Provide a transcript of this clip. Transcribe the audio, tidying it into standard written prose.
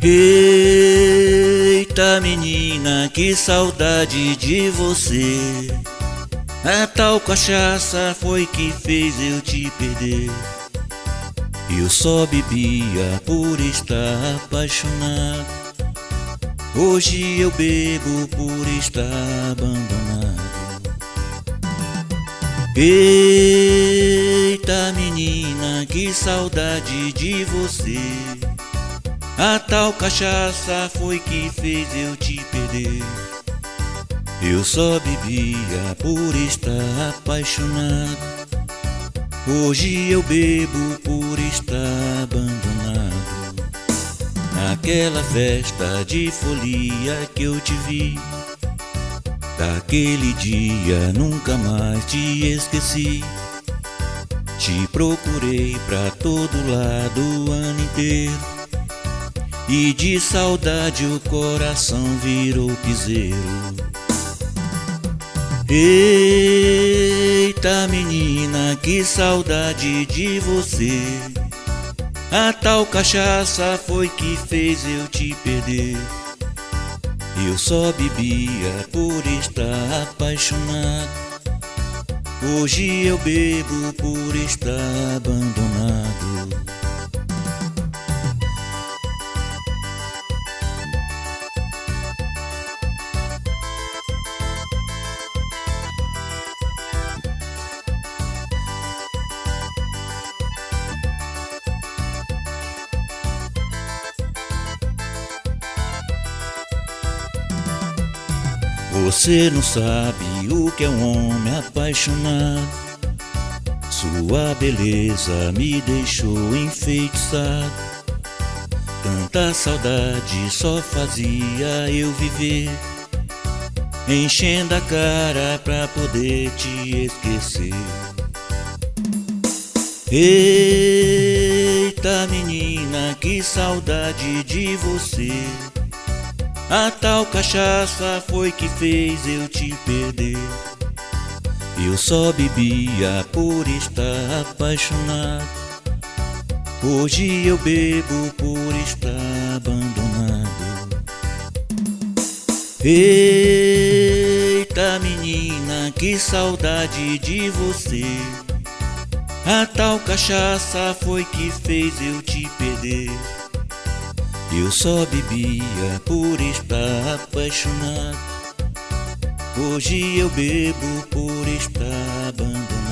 Eita menina, que saudade de você. A tal cachaça foi que fez eu te perder. Eu só bebia por estar apaixonado. Hoje eu bebo por estar abandonado. Eita menina, que saudade de você. A tal cachaça foi que fez eu te perder. Eu só bebia por estar apaixonado. Hoje eu bebo por estar abandonado. Naquela festa de folia que eu te vi, daquele dia nunca mais te esqueci. Te procurei pra todo lado o ano inteiro, e de saudade o coração virou piseiro. Eita menina, que saudade de você. A tal cachaça foi que fez eu te perder. Eu só bebia por estar apaixonado. Hoje eu bebo por estar abandonado. Você não sabe o que é um homem apaixonado. Sua beleza me deixou enfeitiçado. Tanta saudade só fazia eu viver, enchendo a cara pra poder te esquecer. Eita menina, que saudade de você. A tal cachaça foi que fez eu te perder. Eu só bebia por estar apaixonado. Hoje eu bebo por estar abandonado. Eita menina, que saudade de você. A tal cachaça foi que fez eu te perder. Eu só bebia por estar apaixonado. Hoje eu bebo por estar abandonado.